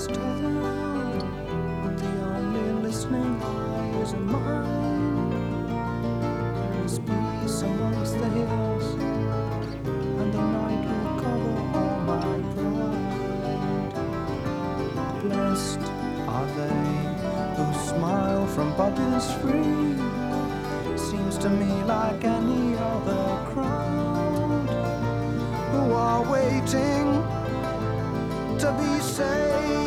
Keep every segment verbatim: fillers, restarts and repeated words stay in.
tethered, the only listening eyes are mine. There is peace amongst the hills, and the night will cover all my pride. Blessed are they who smile from bodies free. Seems to me like any other crowd who are waiting to be saved.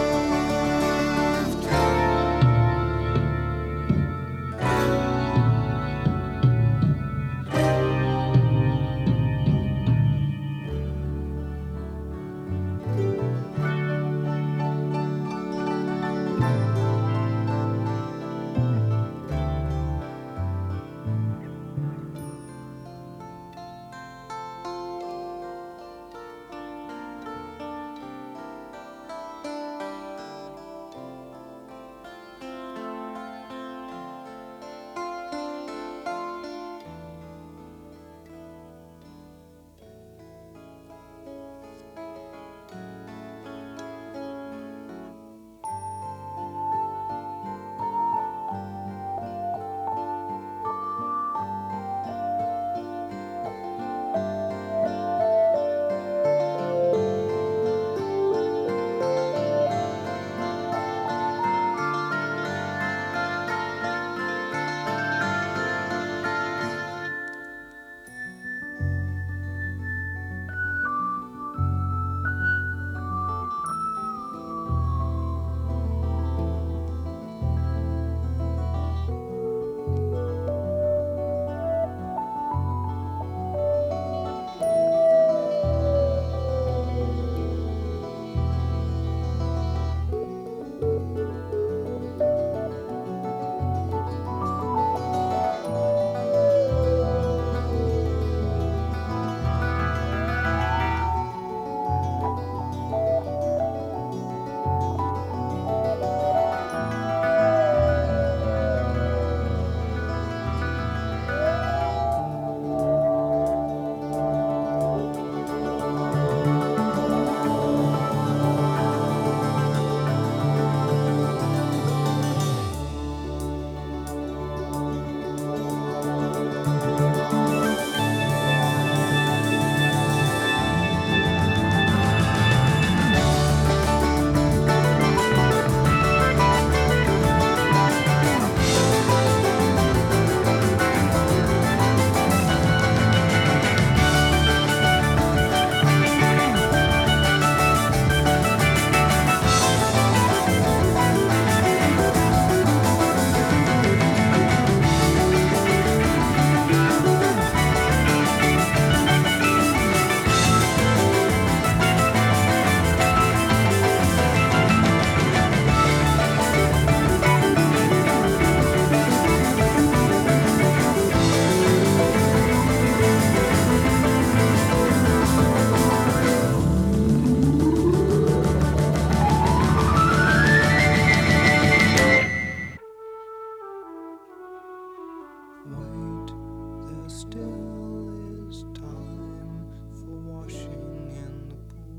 Wait, there still is time for washing in the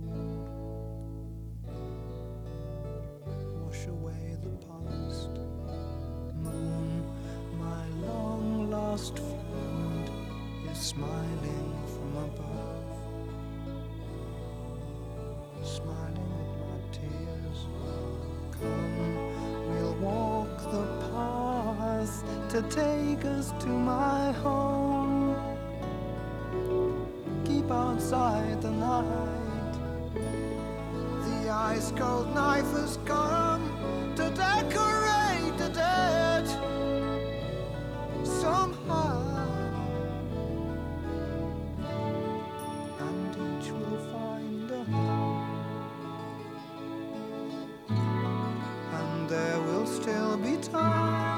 pool. Wash away the past. Moon, my long lost friend, is smiling from above, smiling at my tears. Come, we'll walk the path to take us to my home. Keep outside the night. The ice cold knife has come to decorate the dead somehow, and each will find a home, and there will still be time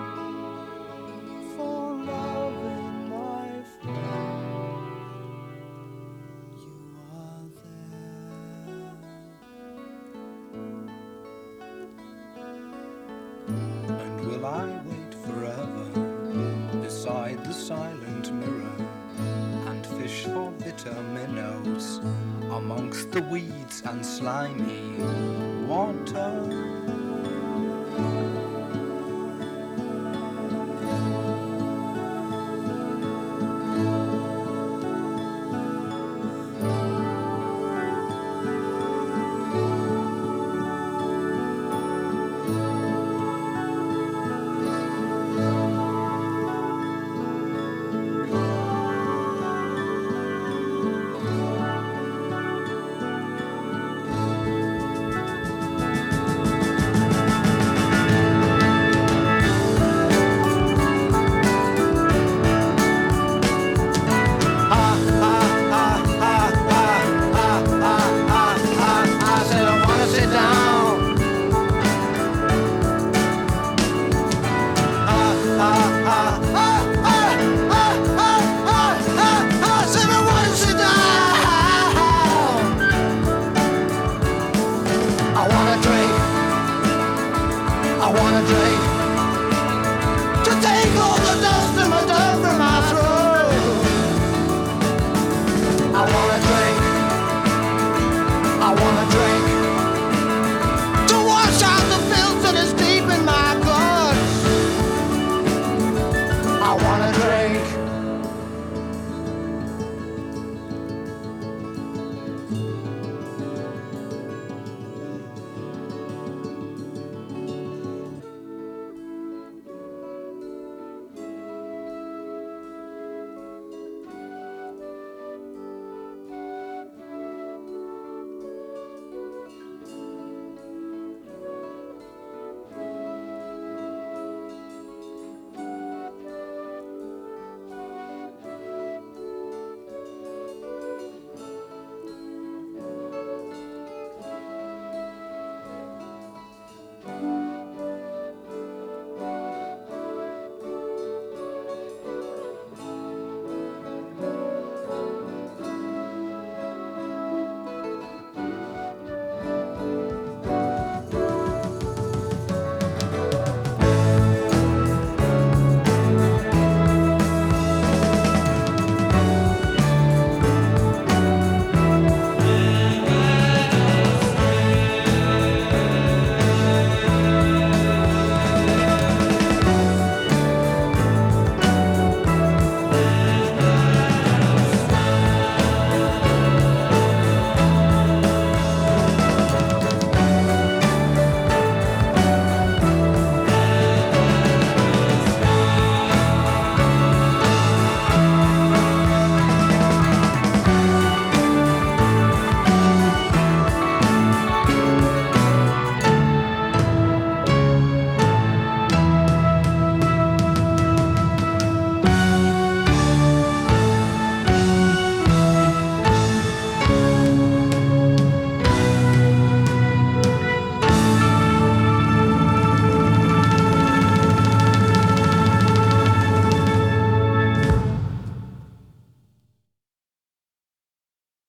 for loving my friend. You are there. And will I wait forever beside the silent mirror and fish for bitter minnows amongst the weeds and slimy water.